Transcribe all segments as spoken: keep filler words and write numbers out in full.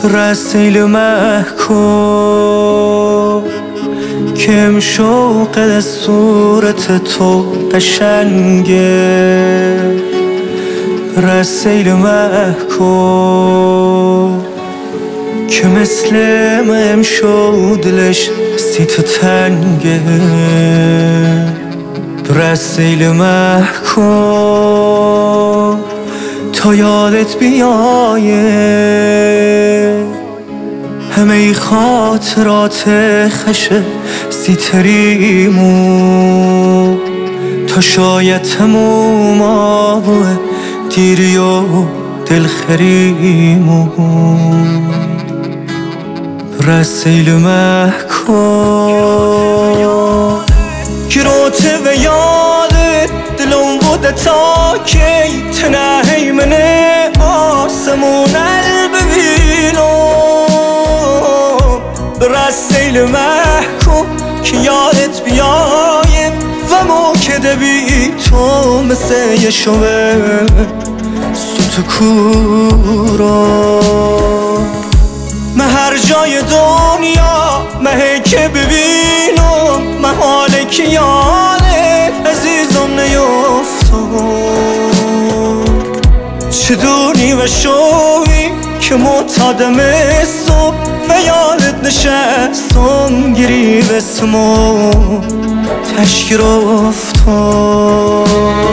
رسیل محکوم کم شوق صورت تو قشنگه، رسیل محکوم که مثل من شد دلش سی تو تنگه. رسیل محکوم تا یادت بیایه همه خاطرات خش سیتریمو، تا شاید تموم آبوه دیری و دلخریمو. رسیل محکوم گروته و یاده دلم بوده تا کی تنهی منه آسمون الببینم. رسیل محکوم که یادت بیایم و موکده بی تو مثل یه شوه سوت کورا. من هر جای دنیا مهی که ببینم محاله که یاده عزیزم نیفتم. چه دونی و شوی که معتادم صبح و یادت نشستم گیری بسمو تشکیر افتم.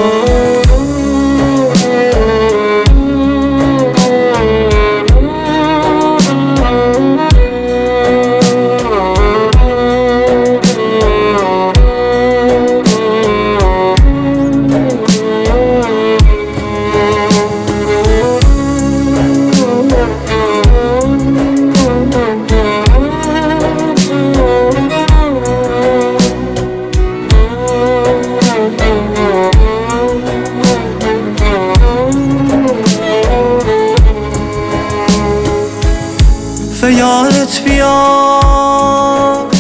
و یادت بیاد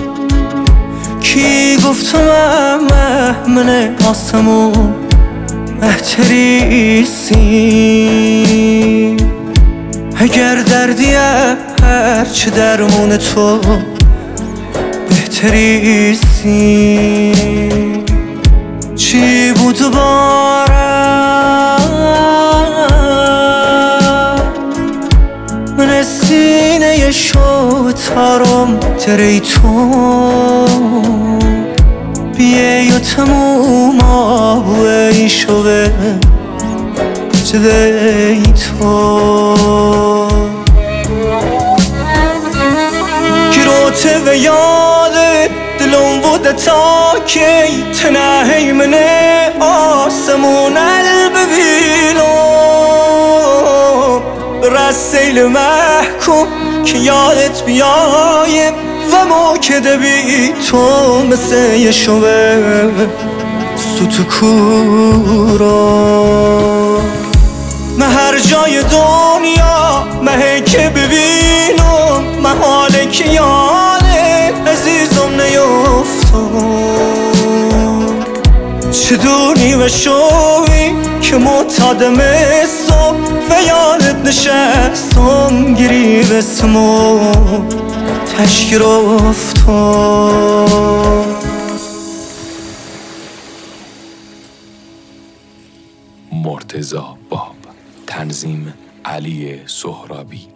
کی گفتم من آسمون بهتریسی. اگر دردیه هرچه درمون تو بهتریسی. چی بود من سینه شو تارم تری تو بیه و تموم آبوه ای شوه جده ای تو. گروته و یاده دلم بوده تا کی تنهی منه آسمون الببینم. رسیل محکوم که یادت بیایم و موکده بی تو مثل یه شوه سوت کورا. من هر جای دنیا مهی که ببینم محاله که یاده عزیزم نیفتم. چه دونی و شوی که معتادم صبح و یادت نشستم گیری بسمو تشکیر افتم. مرتضی باب، تنظیم علی سهرابی.